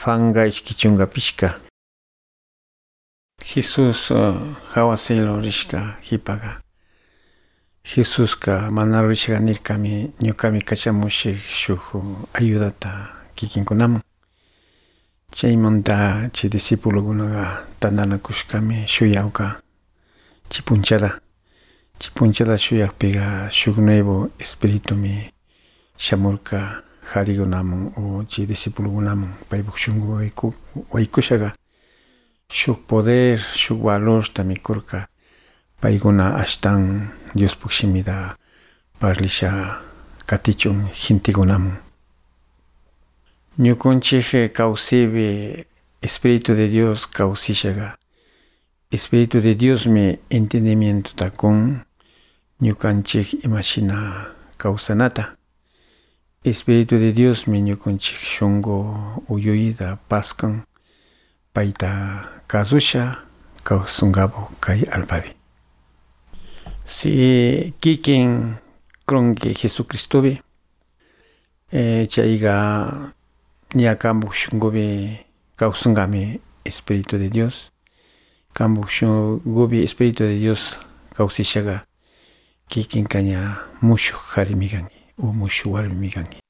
Fanga ishkichunga pishka. Jesus hawasilo rishka hipaga. Jesuska mana rishka nirkami ñukami kachamushik shuk ayudata kikinkunaman. Chaymanta chay discípulokunaqa tandanakushkami shuyawka chipunchada. Chipunchada shuyakpiqa shuk nuevo espiritumi shamurka qarikunaman o chay discípulokunaman paypuk shunqu waykushaqa shuk poder, shuk valorta mikurka paykuna ashtan Diospuk shimita parlisha katichun gentekunaman. Ñukunchik kawsaypi Espíritu de Dios kawsishaqa Espíritu de Diosmi entendimientota kun ñukanchik imashina kawsanata. Espíritu de Diosmi ñukunchik shunqu uyuyta paskan payta kasusha kawsunkapu kay allpapi. Si kikin krunki Jesucristopi chayqa ña kanpuk shunqupi kawsankami Espíritu de Dios. Kanpuk shunqupi Espíritu de Dios kawsishaqa kikinka ña mushuk qarimi kanki o mushuk warmimi kanki.